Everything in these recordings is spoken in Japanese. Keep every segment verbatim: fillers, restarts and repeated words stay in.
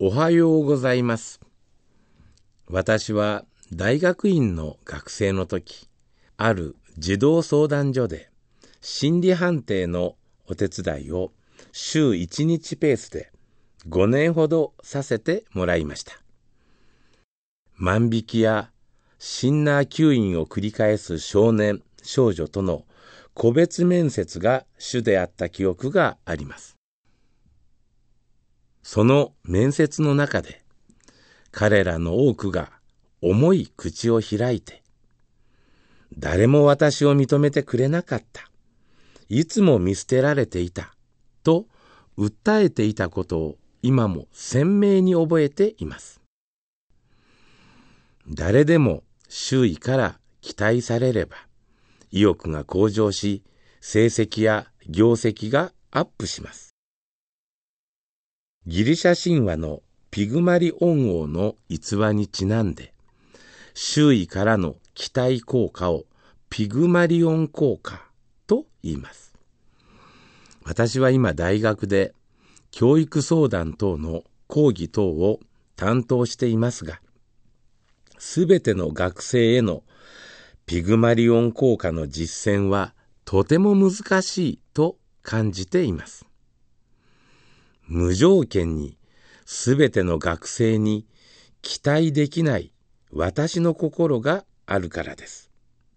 おはようございます。私は大学院の学生の時、ある児童相談所で心理判定のお手伝いを週いちにちペースでごねんほどさせてもらいました。万引きやシンナー吸引を繰り返す少年少女との個別面接が主であった記憶があります。その面接の中で彼らの多くが重い口を開いて、誰も私を認めてくれなかった、いつも見捨てられていたと訴えていたことを今も鮮明に覚えています。誰でも周囲から期待されれば意欲が向上し、成績や業績がアップします。ギリシャ神話のピグマリオン王の逸話にちなんで、周囲からの期待効果をピグマリオン効果と言います。私は今大学で教育相談等の講義等を担当していますが、すべての学生へのピグマリオン効果の実践はとても難しいと感じています。無条件にすべての学生に期待できない私の心があるからです。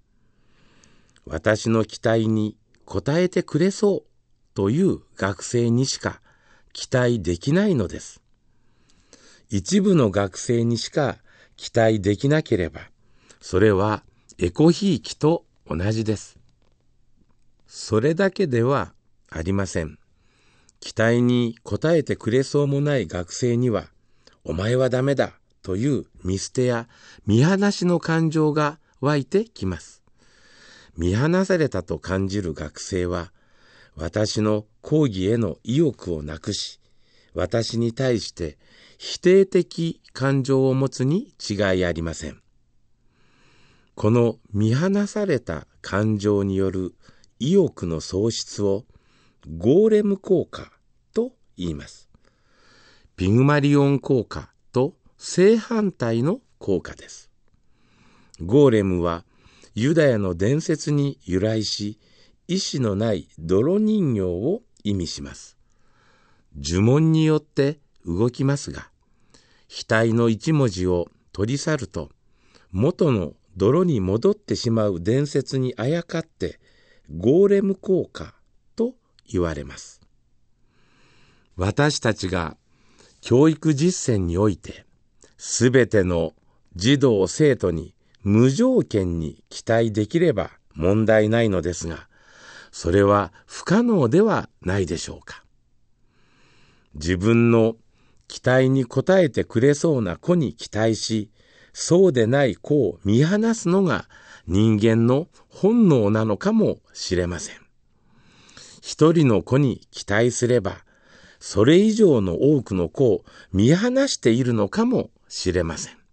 私の期待に応えてくれそうという学生にしか期待できないのです。一部の学生にしか期待できなければ、それはエコひいきと同じです。それだけではありません。期待に応えてくれそうもない学生には、お前はダメだという見捨てや見放しの感情が湧いてきます。見放されたと感じる学生は、私の講義への意欲をなくし、私に対して否定的感情を持つに違いありません。この見放された感情による意欲の喪失をゴーレム効果と言います。ピグマリオン効果と正反対の効果です。ゴーレムはユダヤの伝説に由来し、意志のない泥人形を意味します。呪文によって動きますが、額の一文字を取り去ると元の泥に戻ってしまう伝説にあやかってゴーレム効果と言われます。私たちが教育実践においてすべての児童生徒に無条件に期待できれば問題ないのですが、それは不可能ではないでしょうか。自分の期待に応えてくれそうな子に期待し、そうでない子を見放すのが人間の本能なのかもしれません。一人の子に期待すれば、それ以上の多くの子を見放しているのかもしれません。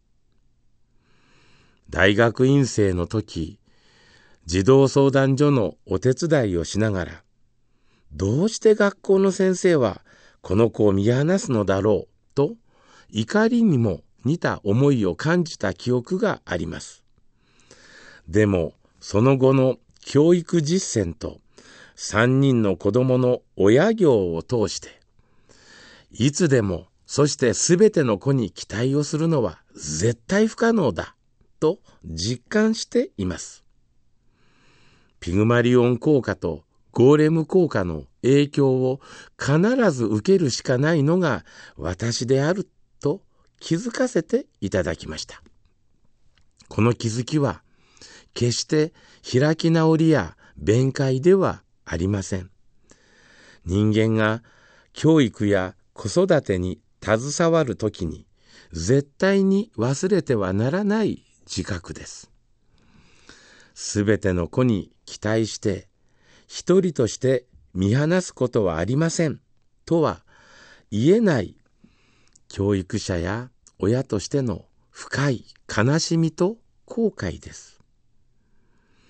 大学院生の時、児童相談所のお手伝いをしながら、どうして学校の先生はこの子を見放すのだろうと、怒りにも似た思いを感じた記憶があります。でも、その後の教育実践と三人の子供の親業を通して、いつでも、そしてすべての子に期待をするのは絶対不可能だと実感しています。ピグマリオン効果とゴーレム効果の影響を必ず受けるしかないのが私であると気づかせていただきました。この気づきは決して開き直りや弁解ではありません。人間が教育や子育てに携わるときに絶対に忘れてはならない自覚です。すべての子に期待して一人として見放すことはありませんとは言えない教育者や親としての深い悲しみと後悔です。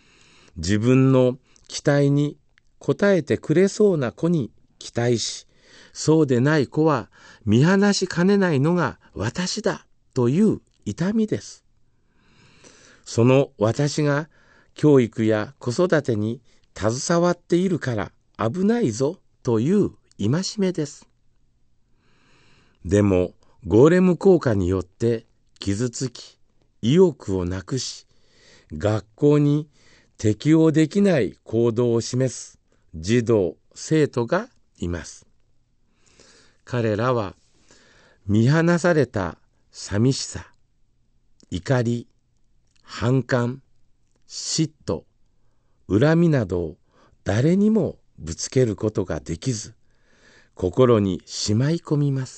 自分の期待に応えてくれそうな子に期待し、 そうでない子は見放しかねないのが私だという痛みです。その私が教育や子育てに携わっているから危ないぞという戒めです。でもゴーレム効果によって傷つき、意欲をなくし、学校に適応できない行動を示す児童、生徒がいます。彼らは見放された寂しさ、怒り、反感、嫉妬、恨みなどを誰にもぶつけることができず、心にしまい込みます。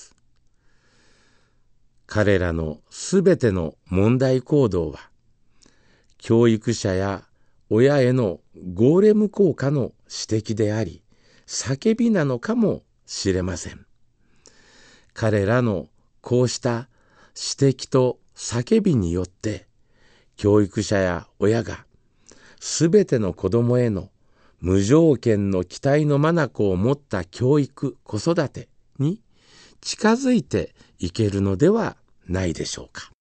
彼らのすべての問題行動は、教育者や親へのゴーレム効果の指摘であり、叫びなのかもしれません。彼らのこうした指摘と叫びによって、教育者や親がすべての子供への無条件の期待の眼を持った教育、子育てに近づいていけるのではないでしょうか。